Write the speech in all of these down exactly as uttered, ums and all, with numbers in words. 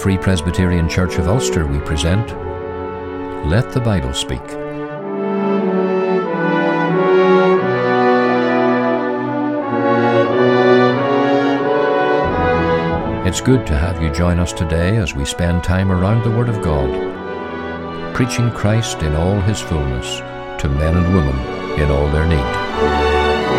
Free Presbyterian Church of Ulster, we present Let the Bible Speak. It's good to have you join us today as we spend time around the Word of God, preaching Christ in all His fullness to men and women in all their need.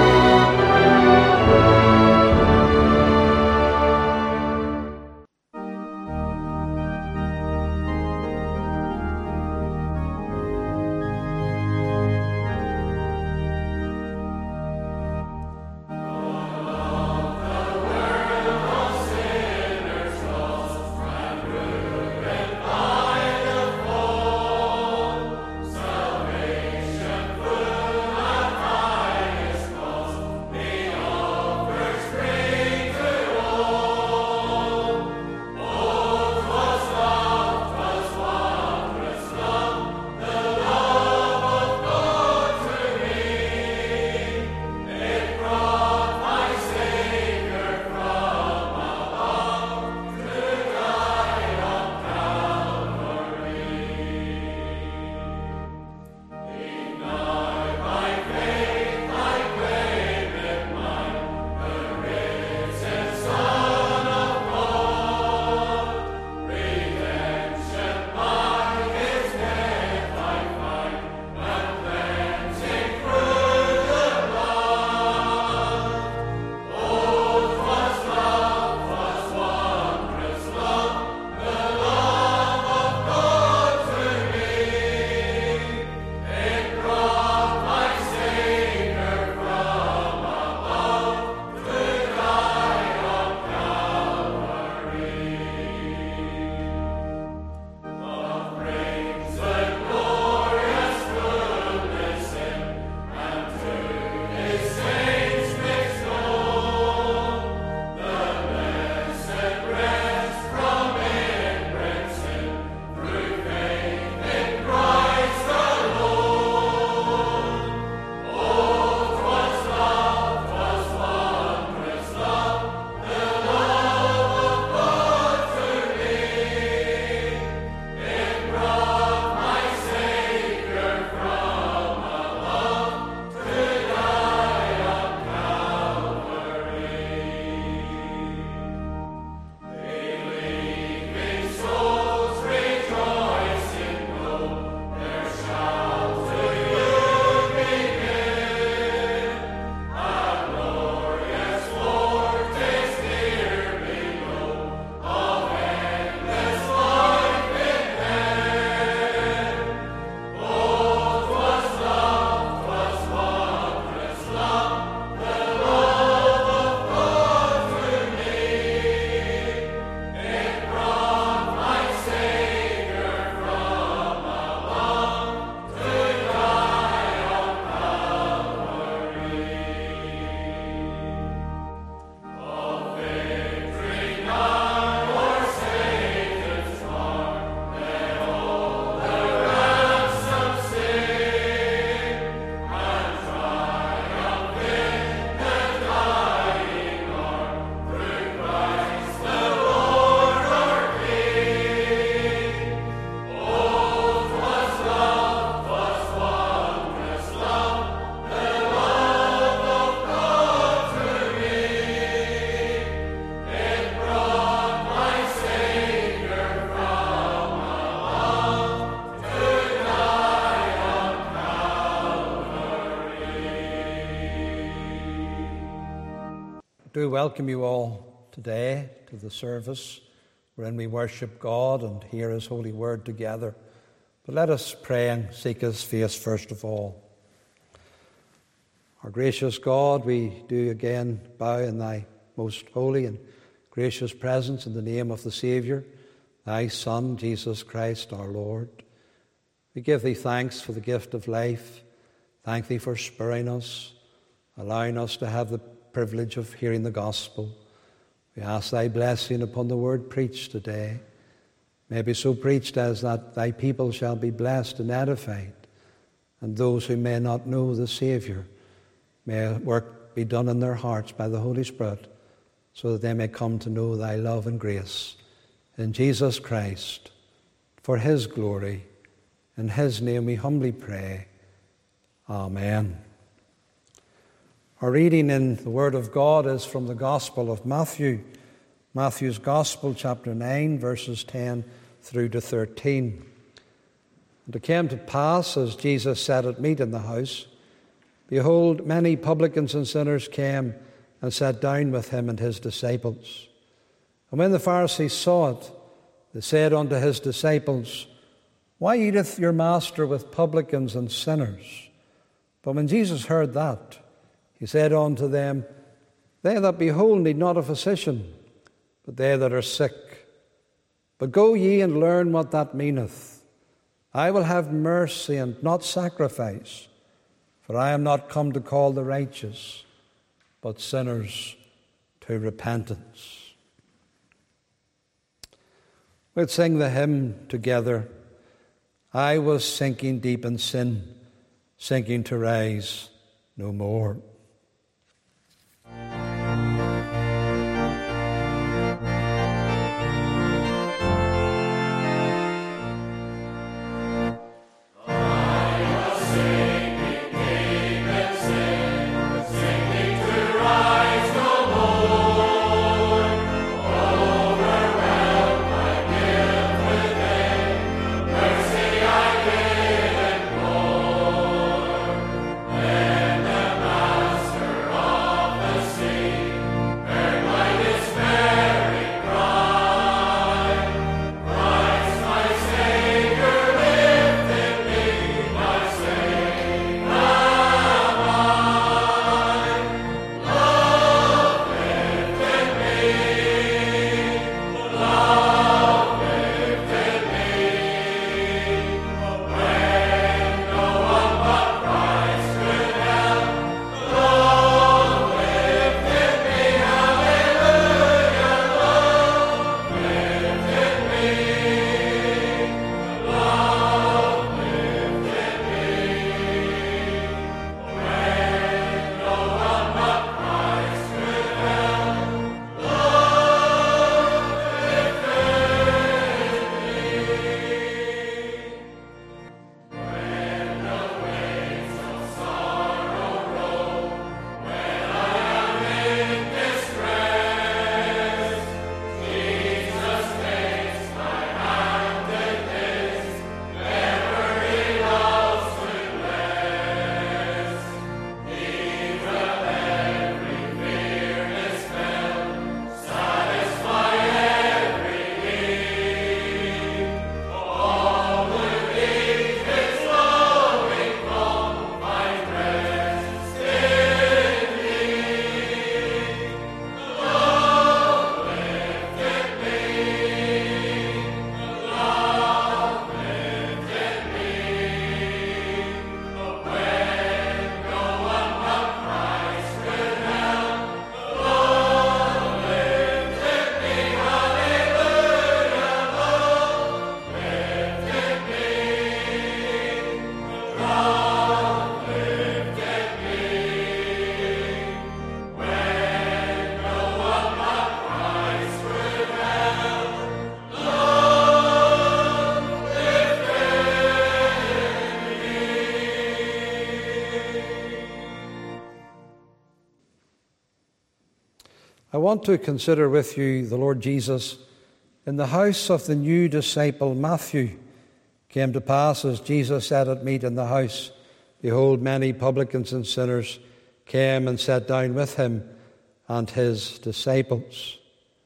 I do welcome you all today to the service wherein we worship God and hear His holy word together. But let us pray and seek His face first of all. Our gracious God, we do again bow in Thy most holy and gracious presence in the name of the Saviour, Thy Son, Jesus Christ our Lord. We give Thee thanks for the gift of life. Thank Thee for sparing us, allowing us to have the privilege of hearing the gospel. We ask Thy blessing upon the word preached today. May it be so preached as that Thy people shall be blessed and edified, and those who may not know the Saviour, may work be done in their hearts by the Holy Spirit, so that they may come to know Thy love and grace. in Jesus Christ, for his glory. In his name we humbly pray. Amen. Our reading in the Word of God is from the Gospel of Matthew, Matthew's Gospel, chapter nine, verses ten through to thirteen. And it came to pass, as Jesus sat at meat in the house, behold, many publicans and sinners came and sat down with him and his disciples. And when the Pharisees saw it, they said unto his disciples, Why eateth your master with publicans and sinners? But when Jesus heard that, he said unto them, They that be whole need not a physician, but they that are sick. But go ye and learn what that meaneth. I will have mercy and not sacrifice, for I am not come to call the righteous, but sinners to repentance. We'll sing the hymn together. I was sinking deep in sin, sinking to rise no more. I want to consider with you the Lord Jesus in the house of the new disciple Matthew. Came to pass, as Jesus sat at meat in the house, behold, many publicans and sinners came and sat down with him and his disciples.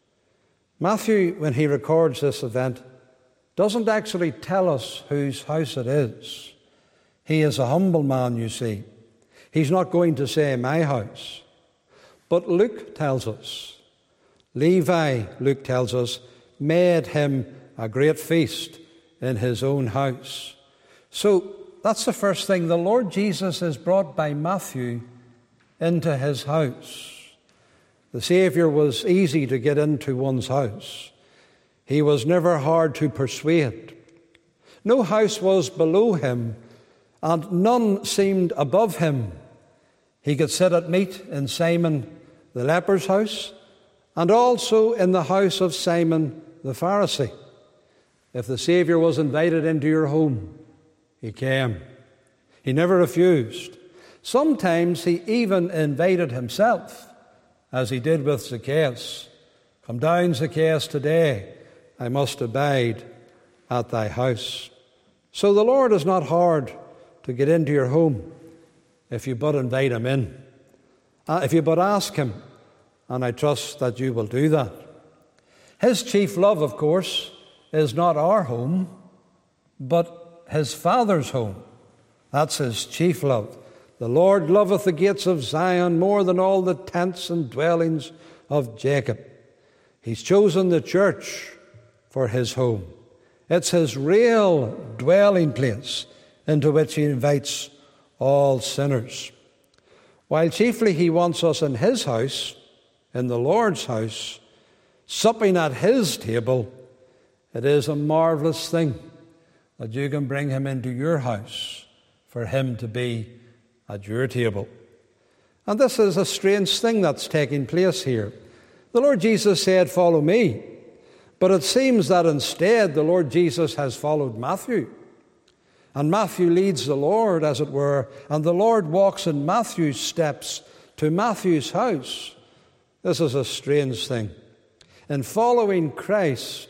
Matthew, when he records this event, doesn't actually tell us whose house it is. He is a humble man, you see. He's not going to say, my house. But Luke tells us, Levi, Luke tells us, made him a great feast in his own house. So that's the first thing. The Lord Jesus is brought by Matthew into his house. The Saviour was easy to get into one's house. He was never hard to persuade. No house was below him, and none seemed above him. He could sit at meat in Simon the leper's house, and also in the house of Simon the Pharisee. If the Saviour was invited into your home, he came. He never refused. Sometimes he even invited himself, as he did with Zacchaeus. Come down, Zacchaeus, today. I must abide at thy house. So the Lord is not hard to get into your home if you but invite him in. Uh, if you but ask him, and I trust that you will do that. His chief love, of course, is not our home, but his Father's home. That's his chief love. The Lord loveth the gates of Zion more than all the tents and dwellings of Jacob. He's chosen the church for his home. It's his real dwelling place into which he invites all sinners. While chiefly he wants us in his house, in the Lord's house, supping at his table, it is a marvelous thing that you can bring him into your house for him to be at your table. And this is a strange thing that's taking place here. The Lord Jesus said, "Follow me." But it seems that instead the Lord Jesus has followed Matthew. And Matthew leads the Lord, as it were, and the Lord walks in Matthew's steps to Matthew's house. This is a strange thing. In following Christ,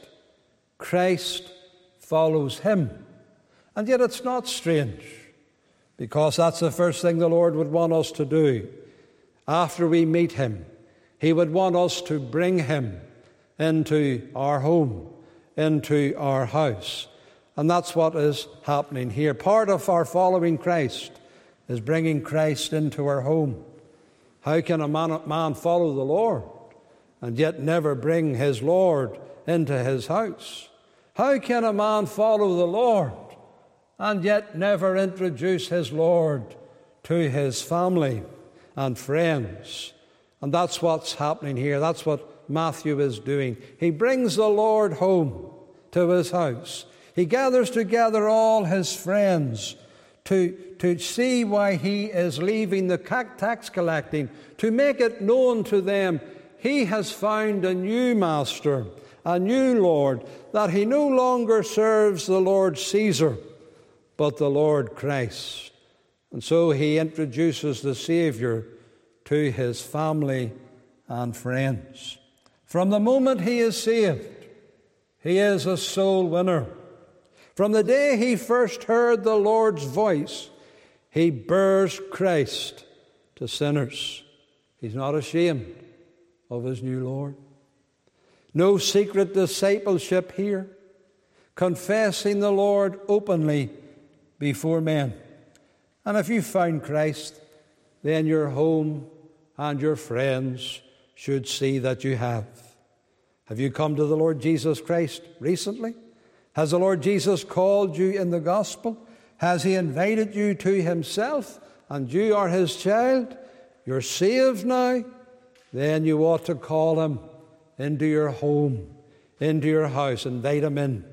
Christ follows him. And yet it's not strange, because that's the first thing the Lord would want us to do. After we meet him, he would want us to bring him into our home, into our house. And that's what is happening here. Part of our following Christ is bringing Christ into our home. How can a man, man follow the Lord and yet never bring his Lord into his house? How can a man follow the Lord and yet never introduce his Lord to his family and friends? And that's what's happening here. That's what Matthew is doing. He brings the Lord home to his house. He gathers together all his friends to, to see why he is leaving the tax collecting, to make it known to them he has found a new master, a new Lord, that he no longer serves the Lord Caesar, but the Lord Christ. And so he introduces the Savior to his family and friends. From the moment he is saved, he is a soul winner. From the day he first heard the Lord's voice, he bears Christ to sinners. He's not ashamed of his new Lord. No secret discipleship here, confessing the Lord openly before men. And if you found Christ, then your home and your friends should see that you have. Have you come to the Lord Jesus Christ recently? Has the Lord Jesus called you in the gospel? Has he invited you to himself and you are his child? You're saved now? Then you ought to call him into your home, into your house, invite him in.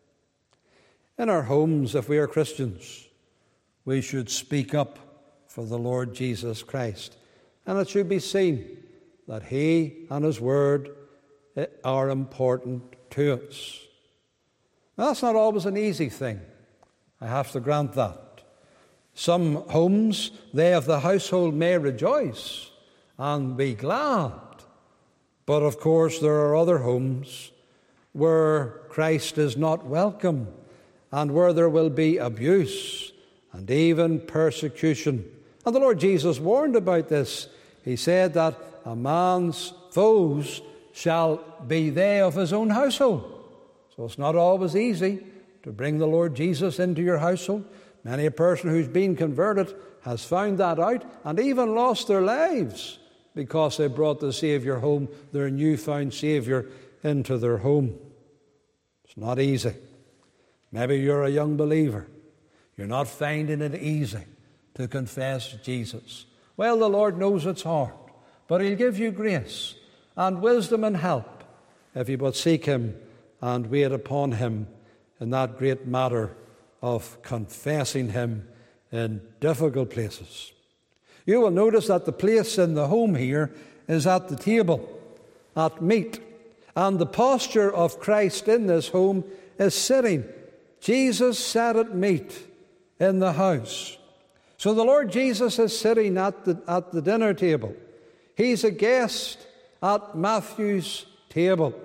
In our homes, if we are Christians, we should speak up for the Lord Jesus Christ. And it should be seen that he and his word are important to us. Now, that's not always an easy thing. I have to grant that. Some homes, they of the household may rejoice and be glad. But of course, there are other homes where Christ is not welcome and where there will be abuse and even persecution. And the Lord Jesus warned about this. He said that a man's foes shall be they of his own household. So it's not always easy to bring the Lord Jesus into your household. Many a person who's been converted has found that out and even lost their lives because they brought the Savior home, their newfound Savior, into their home. It's not easy. Maybe you're a young believer. You're not finding it easy to confess Jesus. Well, the Lord knows it's hard, but he'll give you grace and wisdom and help if you but seek him and wait upon him in that great matter of confessing him in difficult places. You will notice that the place in the home here is at the table, at meat. And the posture of Christ in this home is sitting. Jesus sat at meat in the house. So the Lord Jesus is sitting at the, at the dinner table. He's a guest at Matthew's table.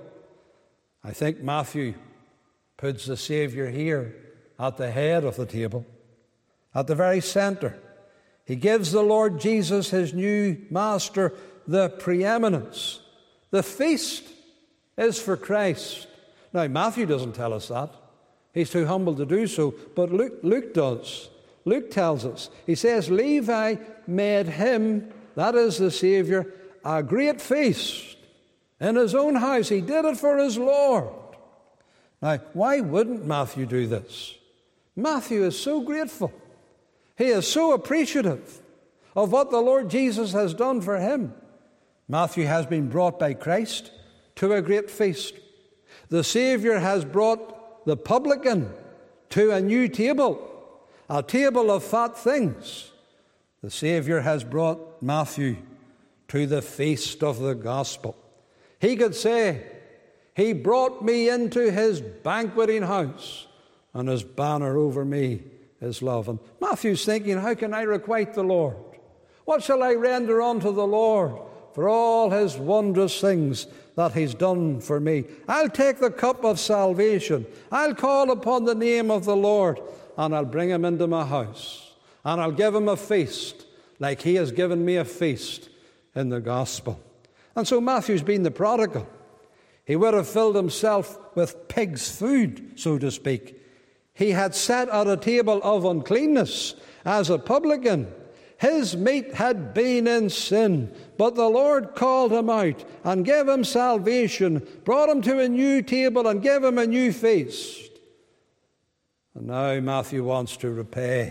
I think Matthew puts the Saviour here at the head of the table, at the very centre. He gives the Lord Jesus, his new master, the preeminence. The feast is for Christ. Now, Matthew doesn't tell us that. He's too humble to do so, but Luke, Luke does. Luke tells us. He says, Levi made him, that is the Saviour, a great feast in his own house. He did it for his Lord. Now, why wouldn't Matthew do this? Matthew is so grateful. He is so appreciative of what the Lord Jesus has done for him. Matthew has been brought by Christ to a great feast. The Saviour has brought the publican to a new table, a table of fat things. The Saviour has brought Matthew to the feast of the gospel. He could say, He brought me into his banqueting house, and his banner over me is love. And Matthew's thinking, how can I requite the Lord? What shall I render unto the Lord for all his wondrous things that he's done for me? I'll take the cup of salvation. I'll call upon the name of the Lord, and I'll bring him into my house, and I'll give him a feast like he has given me a feast in the gospel. And so Matthew's been the prodigal. He would have filled himself with pig's food, so to speak. He had sat at a table of uncleanness as a publican. His meat had been in sin, but the Lord called him out and gave him salvation, brought him to a new table and gave him a new feast. And now Matthew wants to repay,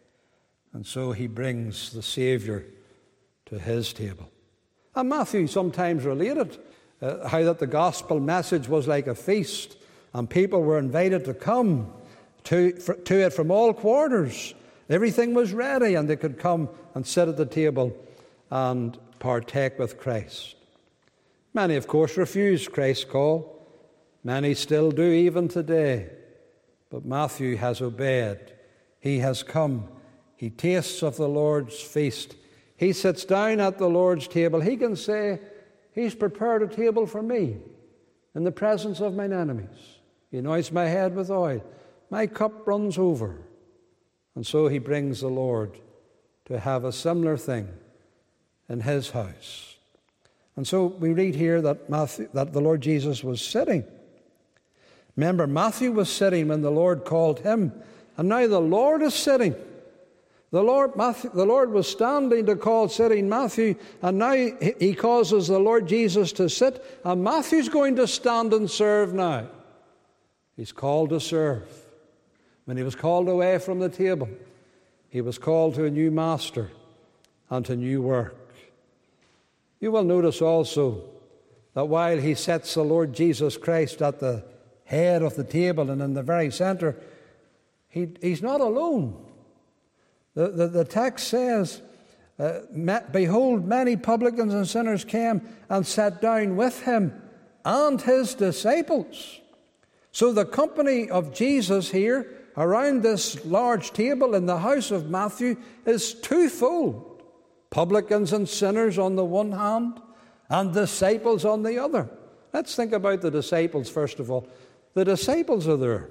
and so he brings the Saviour to his table. And Matthew sometimes related uh, how that the gospel message was like a feast, and people were invited to come to, for, to it from all quarters. Everything was ready, and they could come and sit at the table and partake with Christ. Many, of course, refused Christ's call. Many still do even today. But Matthew has obeyed. He has come. He tastes of the Lord's feast. He sits down at the Lord's table. He can say, He's prepared a table for me in the presence of mine enemies. He anoints my head with oil. My cup runs over. And so he brings the Lord to have a similar thing in his house. And so we read here that Matthew, that the Lord Jesus was sitting. Remember, Matthew was sitting when the Lord called him, and now the Lord is sitting. The Lord, Matthew, the Lord was standing to call sitting Matthew, and now he causes the Lord Jesus to sit, and Matthew's going to stand and serve now. He's called to serve. When he was called away from the table, he was called to a new master and to new work. You will notice also that while he sets the Lord Jesus Christ at the head of the table and in the very center, he, he's not alone. The, the, the text says, uh, Behold, many publicans and sinners came and sat down with him and his disciples. So the company of Jesus here around this large table in the house of Matthew is twofold. Publicans and sinners on the one hand, and disciples on the other. Let's think about the disciples first of all. The disciples are there.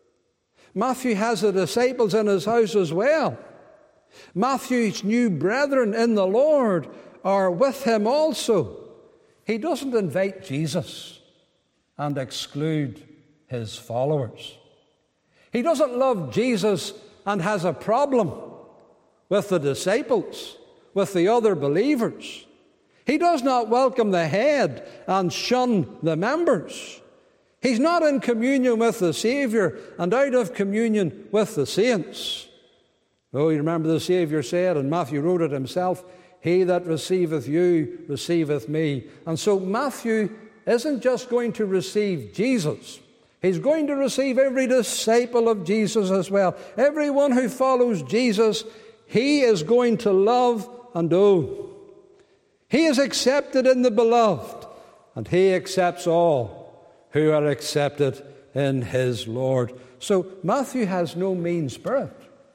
Matthew has the disciples in his house as well. Matthew's new brethren in the Lord are with him also. He doesn't invite Jesus and exclude his followers. He doesn't love Jesus and has a problem with the disciples, with the other believers. He does not welcome the head and shun the members. He's not in communion with the Saviour and out of communion with the saints. Oh, you remember the Saviour said, and Matthew wrote it himself, He that receiveth you receiveth me. And so Matthew isn't just going to receive Jesus. He's going to receive every disciple of Jesus as well. Everyone who follows Jesus, he is going to love and own. He is accepted in the beloved, and he accepts all who are accepted in his Lord. So Matthew has no mean spirit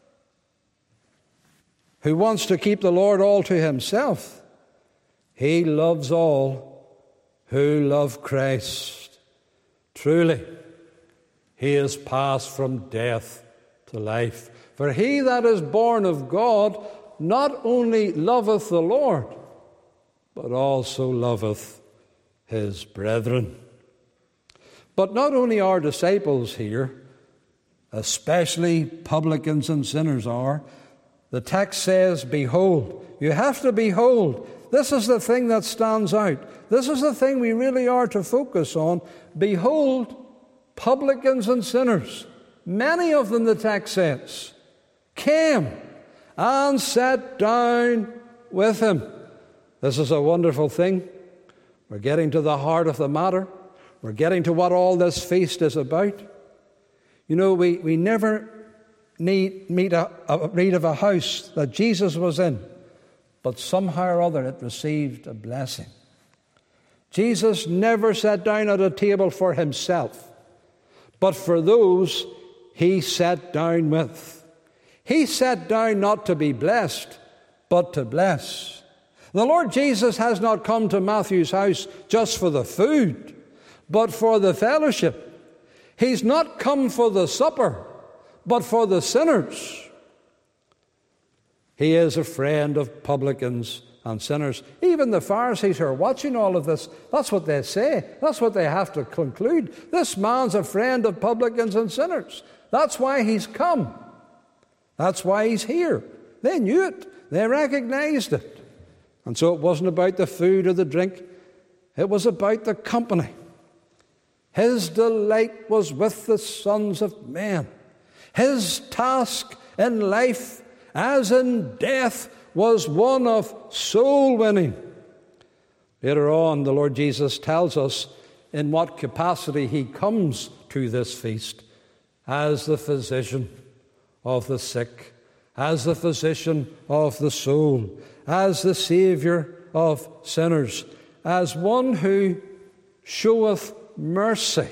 who wants to keep the Lord all to himself. He loves all who love Christ. Truly, he is passed from death to life. For he that is born of God not only loveth the Lord, but also loveth his brethren. But not only our disciples here, especially publicans and sinners are. The text says, behold. You have to behold. This is the thing that stands out. This is the thing we really are to focus on. Behold, publicans and sinners. Many of them, the text says, came and sat down with him. This is a wonderful thing. We're getting to the heart of the matter. We're getting to what all this feast is about. You know, we, we never need meet a, a, read of a house that Jesus was in, but somehow or other it received a blessing. Jesus never sat down at a table for himself, but for those he sat down with. He sat down not to be blessed, but to bless. The Lord Jesus has not come to Matthew's house just for the food, but for the fellowship. He's not come for the supper, but for the sinners. He is a friend of publicans and sinners. Even the Pharisees who are watching all of this, that's what they say. That's what they have to conclude. This man's a friend of publicans and sinners. That's why he's come. That's why he's here. They knew it. They recognized it. And so it wasn't about the food or the drink. It was about the company. His delight was with the sons of men. His task in life, as in death, was one of soul winning. Later on, the Lord Jesus tells us in what capacity he comes to this feast: as the physician of the sick, as the physician of the soul, as the Saviour of sinners, as one who showeth mercy.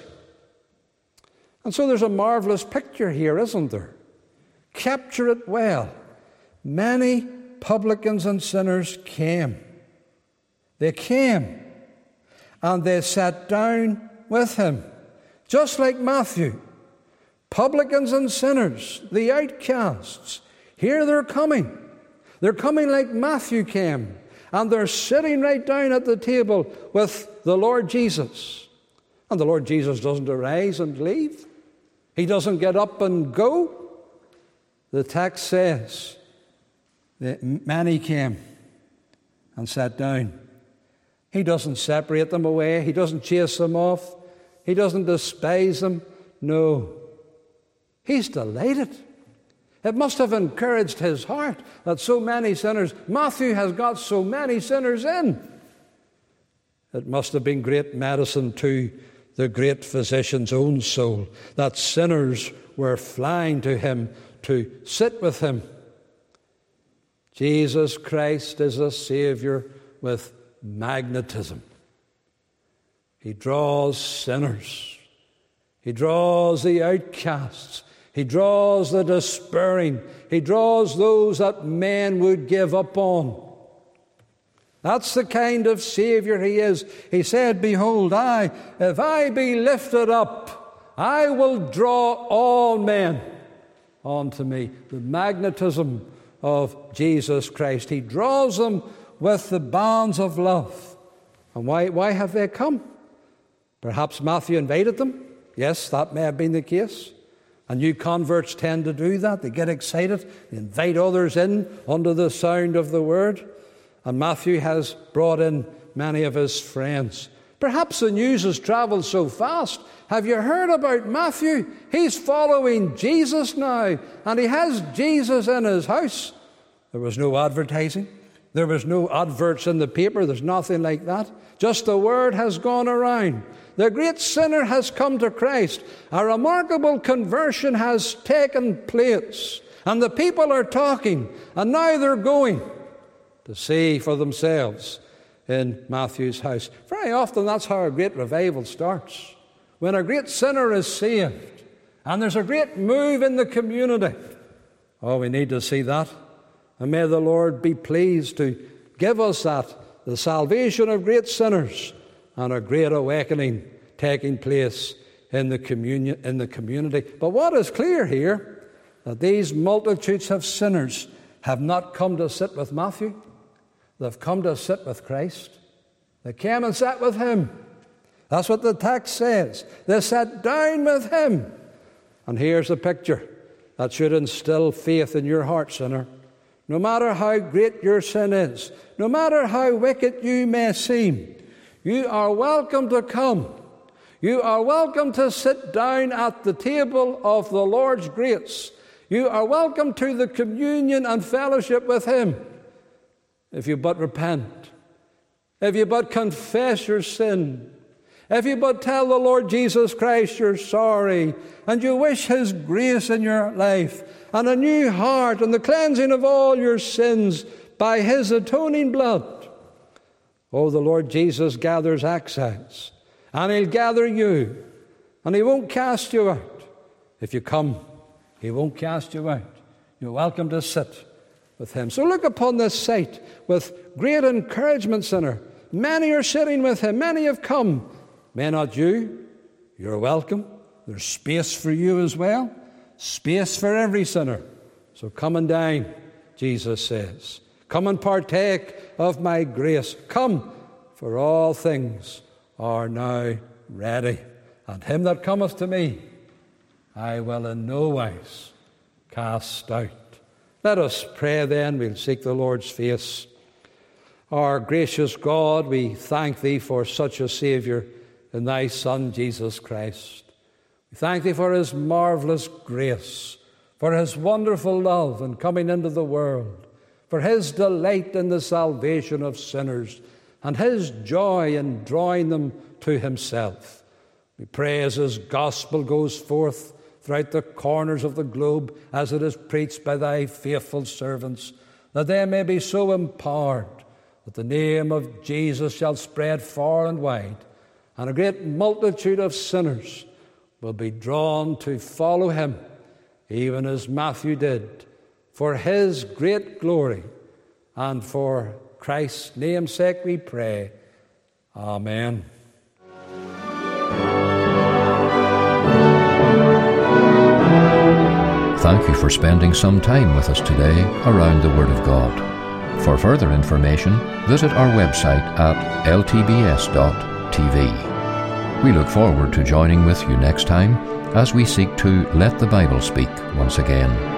And so there's a marvelous picture here, isn't there? Capture it well. Many publicans and sinners came. They came and they sat down with him. Just like Matthew. Publicans and sinners, the outcasts. Here they're coming. They're coming like Matthew came. And they're sitting right down at the table with the Lord Jesus. And the Lord Jesus doesn't arise and leave. He doesn't get up and go. The text says that many came and sat down. He doesn't separate them away. He doesn't chase them off. He doesn't despise them. No. He's delighted. It must have encouraged his heart that so many sinners, Matthew has got so many sinners in. It must have been great medicine to the great physician's own soul that sinners were flying to him to sit with him. Jesus Christ is a Saviour with magnetism. He draws sinners. He draws the outcasts. He draws the despairing. He draws those that men would give up on. That's the kind of Saviour he is. He said, behold, I, if I be lifted up, I will draw all men unto me. The magnetism of Jesus Christ. He draws them with the bands of love. And why, why have they come? Perhaps Matthew invited them. Yes, that may have been the case. And new converts tend to do that. They get excited. They invite others in under the sound of the word. And Matthew has brought in many of his friends. Perhaps the news has travelled so fast. Have you heard about Matthew? He's following Jesus now. And he has Jesus in his house. There was no advertising. There was no adverts in the paper. There's nothing like that. Just the word has gone around. The great sinner has come to Christ. A remarkable conversion has taken place. And the people are talking. And now they're going to see for themselves in Matthew's house. Very often that's how a great revival starts. When a great sinner is saved and there's a great move in the community. Oh, we need to see that. And may the Lord be pleased to give us that, the salvation of great sinners and a great awakening taking place in the communion, in the community. But what is clear here, that these multitudes of sinners have not come to sit with Matthew. They've come to sit with Christ. They came and sat with him. That's what the text says. They sat down with him. And here's a picture that should instill faith in your heart, sinner. No matter how great your sin is, no matter how wicked you may seem, you are welcome to come. You are welcome to sit down at the table of the Lord's grace. You are welcome to the communion and fellowship with him. If you but repent, if you but confess your sin, if you but tell the Lord Jesus Christ you're sorry, and you wish his grace in your life, and a new heart, and the cleansing of all your sins by his atoning blood. Oh, the Lord Jesus gathers exiles, and he'll gather you, and he won't cast you out. If you come, he won't cast you out. You're welcome to sit with him. So look upon this sight with great encouragement, sinner. Many are sitting with him. Many have come. May not you? You're welcome. There's space for you as well. Space for every sinner. So come and dine, Jesus says. Come and partake of my grace. Come, for all things are now ready. And him that cometh to me, I will in no wise cast out. Let us pray then. We'll seek the Lord's face. Our gracious God, we thank thee for such a Saviour in thy Son, Jesus Christ. We thank thee for his marvellous grace, for his wonderful love in coming into the world, for his delight in the salvation of sinners, and his joy in drawing them to himself. We pray as his gospel goes forth throughout the corners of the globe, as it is preached by thy faithful servants, that they may be so empowered that the name of Jesus shall spread far and wide, and a great multitude of sinners will be drawn to follow him, even as Matthew did, for his great glory and for Christ's name's sake we pray. Amen. Thank you for spending some time with us today around the Word of God. For further information, visit our website at l t b s dot t v. We look forward to joining with you next time as we seek to let the Bible speak once again.